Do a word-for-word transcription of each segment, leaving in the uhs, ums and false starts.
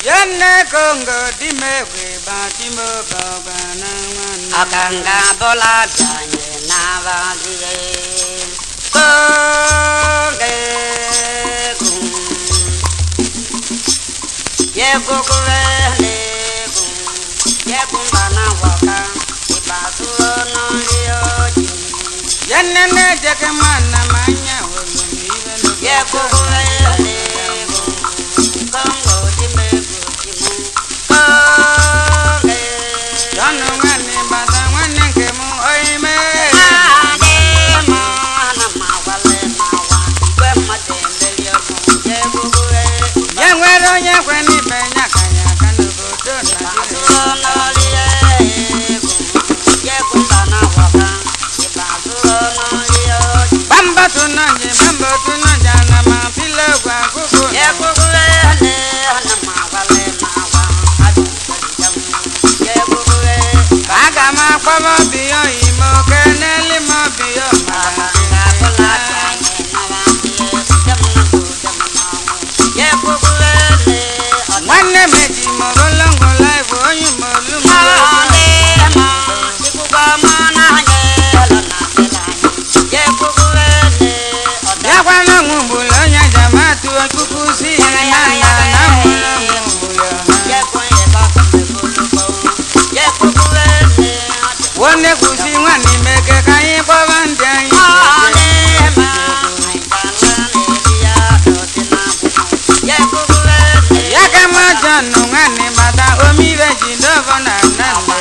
Yenne Congo di mewe bati mo babana Akanga bola janye na valie Konge kum Ye kukurele kum Ye kumbana waka Ibasu no liyoji Yenne ne jeke mana manya wulu miwenu Ye kukurele kum Congo di mewe Janu ngani bata ngani kemu oime Ade mana mawale mawa Kwe matende liyo muje bugure Yengwero yengwe ni benya kanya kanu bodo na Ibasulo no liye Ye kumbana waka Ibasulo no liyo Bamba tunanje bamba tunajana mapile kwa kuku Ye bugure ne Hana mawale mawa Adu kari jamu Ye bugure Baga makwabo biyo imo keneli mo biyo Akanga bola janye na vandiye Jamu na ku jamu na mu Ye bugure ne Mwane meji mo bolongo laifu onyu mo lumo Yakwa na ngumbulo nya jamatu kukusi na na na ngumbulo Wone kusi ngani meke kanyi kwa vandianyi Yaka majanu ngani mata omiwe jindovo na nande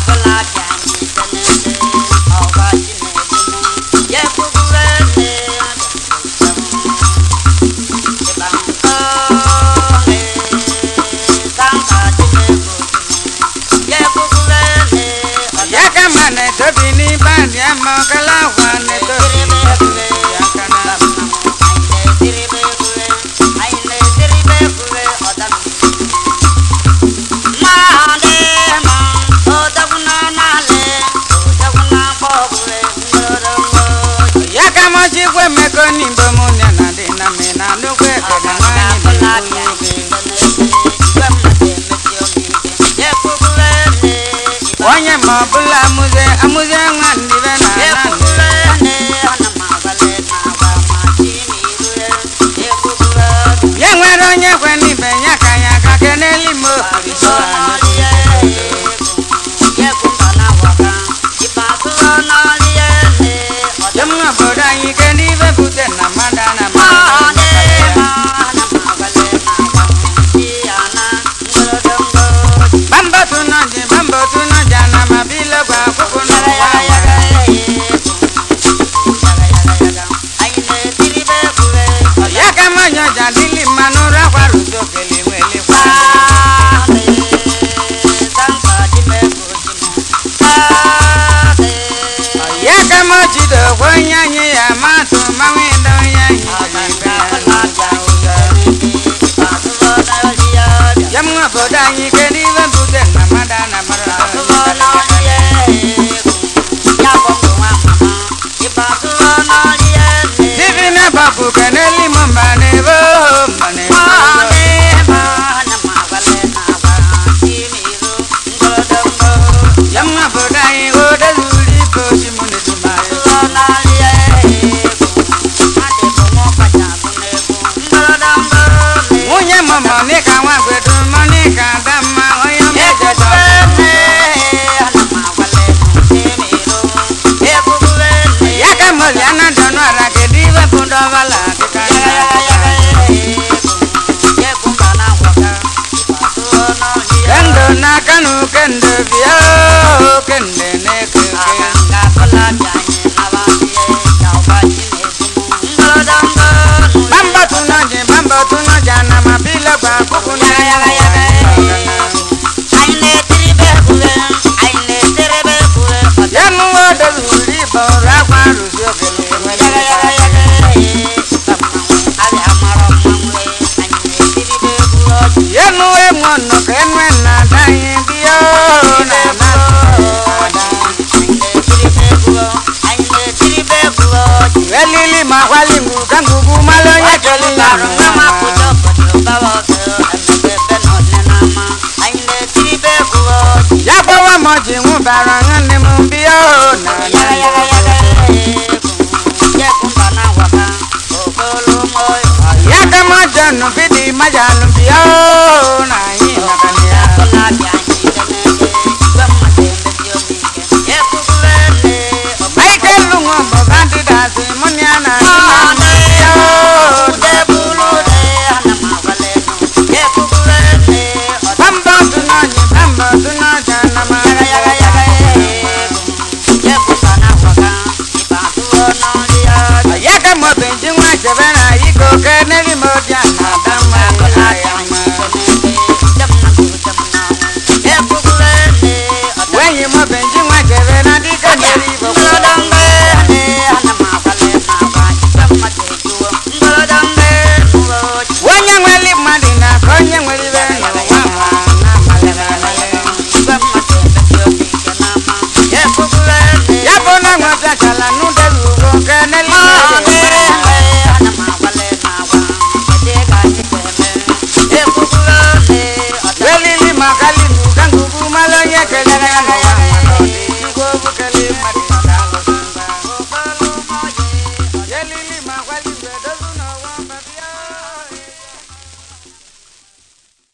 Yaka mane tobi ni bandi ama kala wane tobi Yaka na Yaka mochi kwe meko nimbo munya na dina mena nukwe kena ngani Onye mabula amuze amuze ngandi vena nande Yengwero nyekwe ni benya kanya kakeneli mo kuriswana Jemna boda yike ni vebute na madana madana Bambo tunaje bambo tunaja na mabile kwa kukuna Yaka manyo jadili manura kwa ruso keli mweli kwa Yaka mochido kwa nyanyi ya matu mawindo nyanyi Jamwa boda yike ni vebute na madana madana Divina babu kaneli mambane bo mane Jamwa boda yiko da zuli koshi mune tumayo Munye mama nika wagwedu manika dama oyo meja Yaka moliana dono arake diva bundo vala kikana Kendo na kanu kendo biyo kende ne keke Bamba tunaje bamba tunaja na mabila kwa kukuna Yanu wada zuli bora kwa rusio kele Yanu we mono kenwe na dayi biyo na na Welili mahwali nguka ngugu malo nye keli na bara ngane mumbio na yaga yaga yaga ye kumba na waka okolo moy yaga majanu fidi majanu bio na ina kania kola byanyi tenege bamma tembe siomi ye kugulene Michael lungo bogandi dasi munyana de bulu de ana magaleno ye kugulene bamba tunani bamba tunajana ma yaga yaga yaga ye kumba na waka ipatu ono dia yaga mobenji ngwa jebena iko keneli modiana dama kola yama byanyi tenege jamna ku jamna ye kugulene wenyi mobenji ngwa jebena dika neli boko Ngolodambe ne ana magalena ba jamma tejuo ngolodambe ngoji wanya ngweli madina konya ngweli bena wama na malena bamma tembe siomi kenama ye kugulene yabona ngwa chala nude lugo keneli